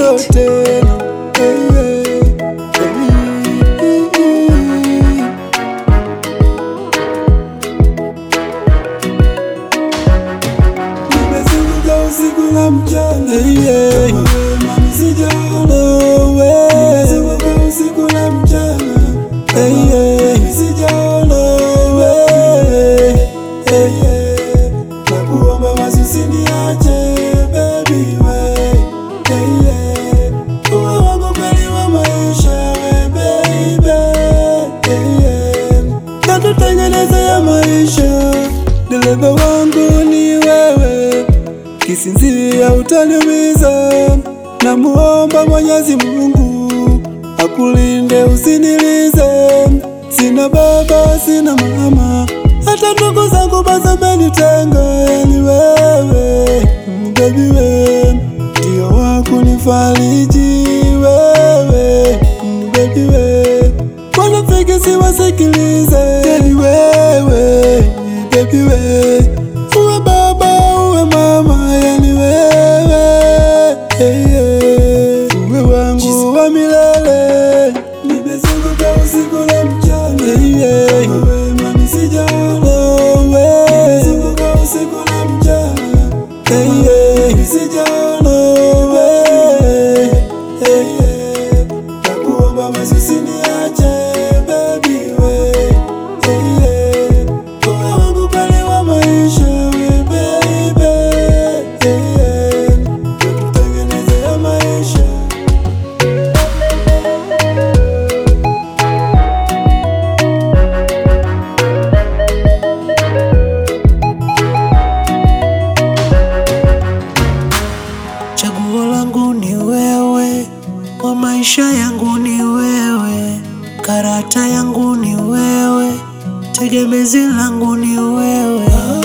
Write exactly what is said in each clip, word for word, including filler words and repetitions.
sio tena. Hey, hey, hey. Nimezunguka usiku na mchana, hey, hey. Mami sijaona wewe. Nimezunguka usiku na mchana, hey, hey. Sijaona wewe, hey, hey. Nakuomba basi usiniache baby we, hey, hey. Uwe wangu kweli wa maisha we baby, hey, hey. Natutengenezea maisha, dereva wangu ni wewe, kisinzia utaniumiza. Namuomba Mwenyezi Mungu akulinde usinilize. Sina baba, sina mama, hata ndugu zangu basi wamenitenga. Ni wewe baby we, ndio wakunifariji wewe baby we, wanafiki siwasikilize. Ni wewe baby we, uwe baba uwe mama, yani wewe, hey, hey. Uwe wangu wa milele. Nimezunguka usiku na mchana, hey, hey. Wewe mami sijaona wewe. Nimezunguka usiku na mchana, hey, hey. Sijaona wewe, hey, hey. Nakuomba basi usiniache baby we, hey, hey. Uwe wangu kweli wa maisha we baby, hey, hey. Tutengenezea maisha. Chaguo langu ni wewe, kwa maisha yangu ni wewe, karata yangu ni wewe, tegemezi langu ni wewe.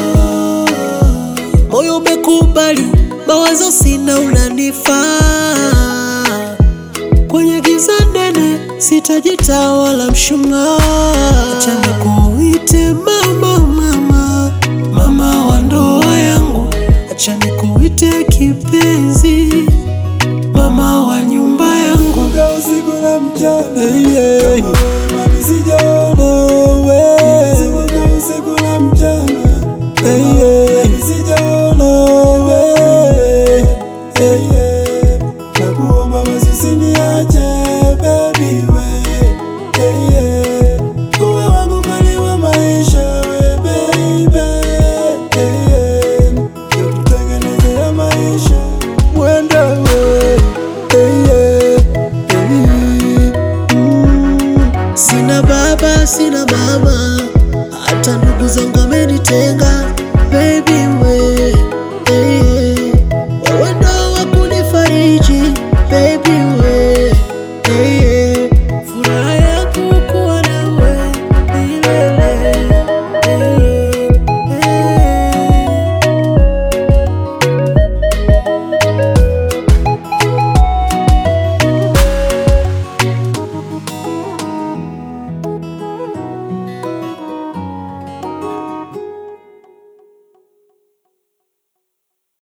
Moyo umekubali, mawazo sina, unanifaa. Kwenye giza nene sitajita wala mshumaa. Acha nikuite mama, mama, mama wa ndoa yangu. Acha nikuite kipenzi, mama wa nyumba yangu. Nimezunguka usiku na mchana, hey, hey. Mami sijaona wewe. Nimezunguka usiku na mchana, hey, hey. Sijaona wewe, hey, hey. Nakuomba basi usiniache baby we, hey, hey. Uwe wangu kweli wa maisha we baby, hey, hey. Tutengenezea maisha mwenda we, hey, hey, hey. Mm. Sina baba, sina mama,